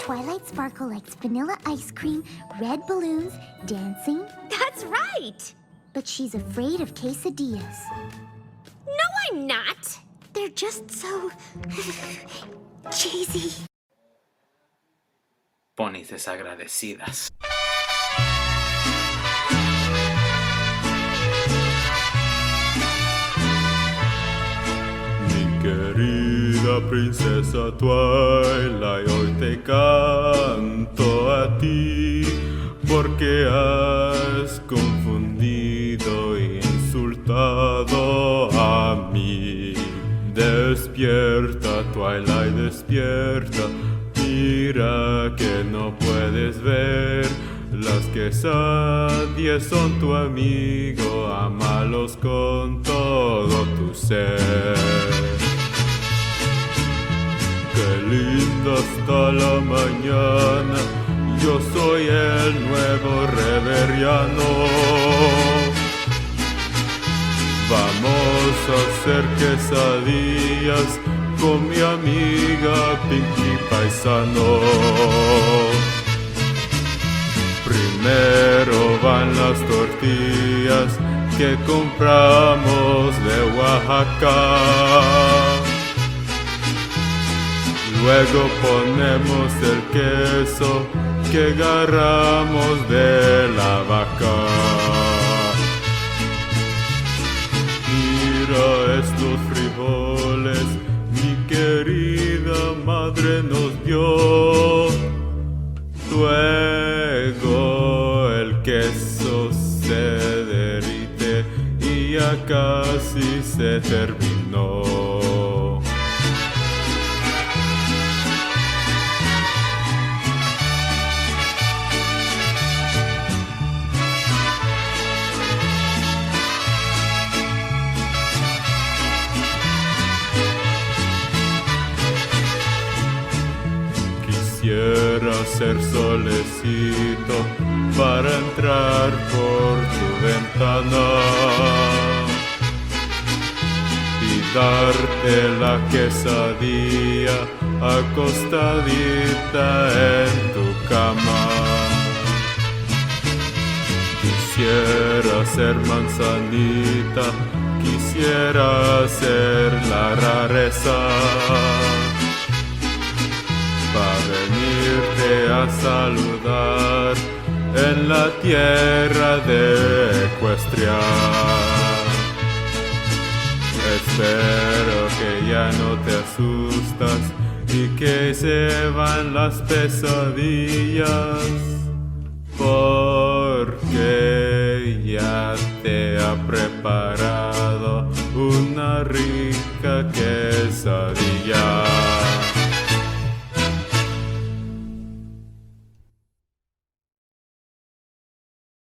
Twilight Sparkle likes vanilla ice cream, red balloons, dancing. That's right! But she's afraid of quesadillas. No, I'm not! They're just so... cheesy. Ponis desagradecidas. Mi querida princesa Twilight, hoy te canto a ti, porque has confundido e insultado a mí. Despierta, Twilight, despierta, mira que no puedes ver. Las quesadillas son tu amigo, ámalos con todo tu ser. Qué lindo hasta la mañana, yo soy el nuevo Reveriano. Vamos a hacer quesadillas con mi amiga Pinkie Paisano. Primero van las tortillas que compramos de Oaxaca. Luego ponemos el queso que agarramos de la vaca. Mira estos frijoles, mi querida madre nos dio. Luego el queso se derrite y ya casi se terminó. Quisiera ser solecito para entrar por tu ventana y darte la quesadilla acostadita en tu cama. Quisiera ser manzanita, quisiera ser la rareza, para venirte a saludar en la tierra de Equestria. Espero que ya no te asustas y que se van las pesadillas, porque ya te ha preparado una rica quesadilla.